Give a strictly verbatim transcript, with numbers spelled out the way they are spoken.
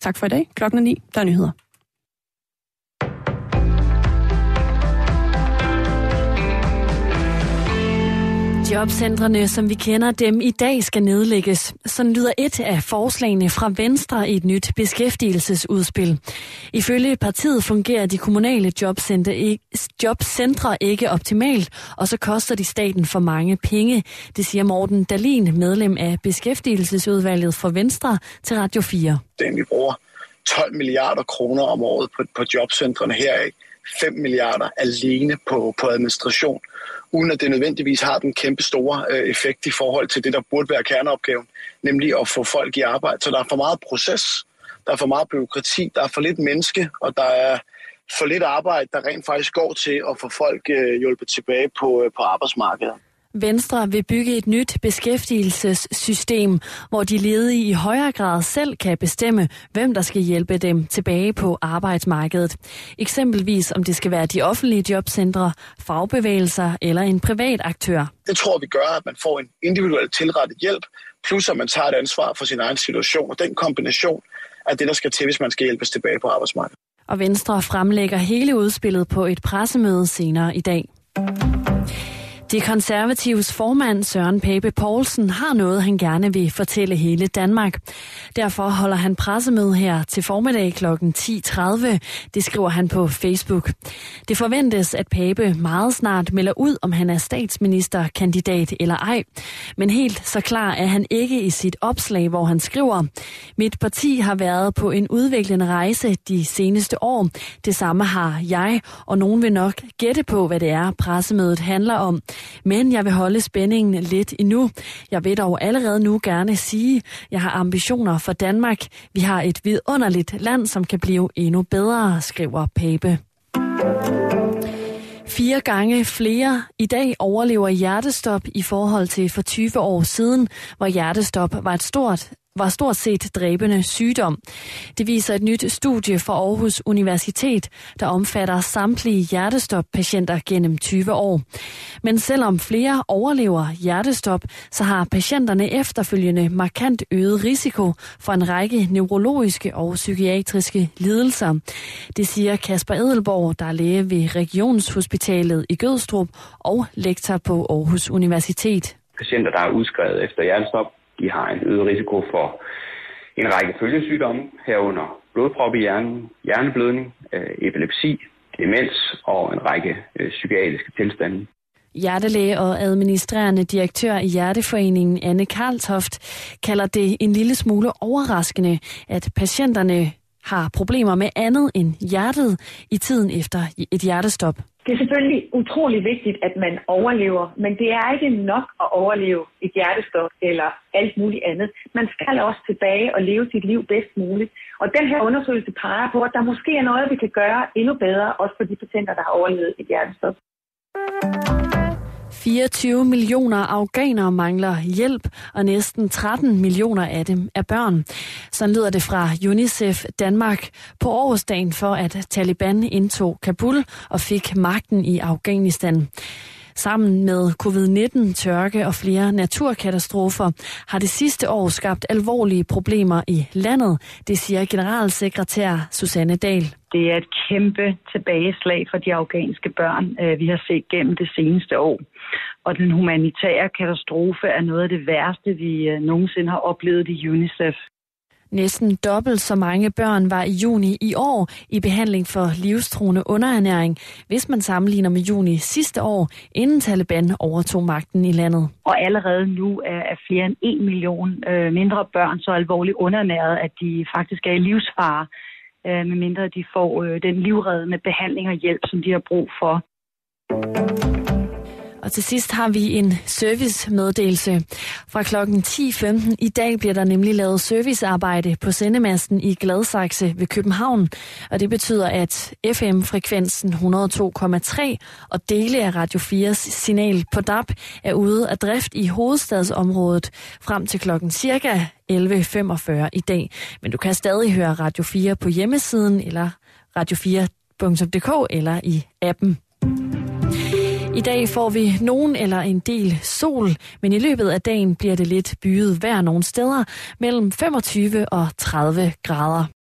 Tak for i dag. Klokken er ni. Der er nyheder. Jobcentrene, som vi kender dem i dag, skal nedlægges. Sådan lyder et af forslagene fra Venstre i et nyt beskæftigelsesudspil. Ifølge partiet fungerer de kommunale jobcentre ikke optimalt, og så koster de staten for mange penge. Det siger Morten Dahlin, medlem af beskæftigelsesudvalget for Venstre, til Radio fire. Den, vi bruger tolv milliarder kroner om året på, på jobcentrene her, fem milliarder alene på, på administration, uden at det nødvendigvis har den kæmpe store øh, effekt i forhold til det, der burde være kerneopgaven, nemlig at få folk i arbejde. Så der er for meget proces, der er for meget byråkrati, der er for lidt menneske, og der er for lidt arbejde, der rent faktisk går til at få folk øh, hjulpet tilbage på, øh, på arbejdsmarkedet. Venstre vil bygge et nyt beskæftigelsessystem, hvor de ledige i højere grad selv kan bestemme, hvem der skal hjælpe dem tilbage på arbejdsmarkedet. Eksempelvis om det skal være de offentlige jobcentre, fagbevægelser eller en privat aktør. Det tror vi gør, at man får en individuelt tilrettet hjælp, plus at man tager et ansvar for sin egen situation. Og den kombination er det, der skal til, hvis man skal hjælpes tilbage på arbejdsmarkedet. Og Venstre fremlægger hele udspillet på et pressemøde senere i dag. De konservatives formand Søren Pape Poulsen har noget, han gerne vil fortælle hele Danmark. Derfor holder han pressemøde her til formiddag klokken ti tredive. Det skriver han på Facebook. Det forventes, at Pape meget snart melder ud, om han er statsministerkandidat eller ej. Men helt så klar er han ikke i sit opslag, hvor han skriver: Mit parti har været på en udviklende rejse de seneste år. Det samme har jeg, og nogen vil nok gætte på, hvad det er, pressemødet handler om. Men jeg vil holde spændingen lidt endnu. Jeg vil dog allerede nu gerne sige, at jeg har ambitioner for Danmark. Vi har et vidunderligt land, som kan blive endnu bedre, skriver Pape. Fire gange flere i dag overlever hjertestop i forhold til for tyve år siden, hvor hjertestop var et stort var stort set dræbende sygdom. Det viser et nyt studie fra Aarhus Universitet, der omfatter samtlige hjertestop-patienter gennem tyve år. Men selvom flere overlever hjertestop, så har patienterne efterfølgende markant øget risiko for en række neurologiske og psykiatriske lidelser. Det siger Kasper Edelborg, der er læge ved Regionshospitalet i Gødstrup og lektor på Aarhus Universitet. Patienter, der er udskrevet efter hjertestop, de har en øget risiko for en række følgesygdomme, herunder blodprop i hjernen, hjerneblødning, epilepsi, demens og en række psykiatriske tilstande. Hjertelæge og administrerende direktør i Hjerteforeningen Anne Karltoft kalder det en lille smule overraskende, at patienterne har problemer med andet end hjertet i tiden efter et hjertestop. Det er selvfølgelig utrolig vigtigt, at man overlever, men det er ikke nok at overleve et hjertestop eller alt muligt andet. Man skal også tilbage og leve sit liv bedst muligt. Og den her undersøgelse peger på, at der måske er noget, vi kan gøre endnu bedre, også for de patienter, der har overlevet et hjertestop. fireogtyve millioner afghanere mangler hjælp, og næsten tretten millioner af dem er børn. Sådan lyder det fra UNICEF Danmark på årsdagen for, at Taliban indtog Kabul og fik magten i Afghanistan. Sammen med covid nitten, tørke og flere naturkatastrofer har det sidste år skabt alvorlige problemer i landet, det siger generalsekretær Susanne Dahl. Det er et kæmpe tilbageslag for de afghanske børn, vi har set gennem det seneste år. Og den humanitære katastrofe er noget af det værste, vi nogensinde har oplevet i UNICEF. Næsten dobbelt så mange børn var i juni i år i behandling for livstruende underernæring, hvis man sammenligner med juni sidste år, inden Taliban overtog magten i landet. Og allerede nu er flere end en million øh, mindre børn så alvorligt underernæret, at de faktisk er i livsfare, øh, medmindre de får øh, den livreddende behandling og hjælp, som de har brug for. Og til sidst har vi en servicemeddelelse. Fra klokken ti femten i dag bliver der nemlig lavet servicearbejde på sendemasten i Gladsaxe ved København. Og det betyder, at F M-frekvensen et hundrede og to komma tre og dele af Radio fires signal på D A B er ude af drift i hovedstadsområdet frem til klokken cirka elleve femogfyrre i dag. Men du kan stadig høre Radio fire på hjemmesiden eller radio fire punktum d k eller i appen. I dag får vi nogen eller en del sol, men i løbet af dagen bliver det lidt byget vejr nogle steder mellem femogtyve og tredive grader.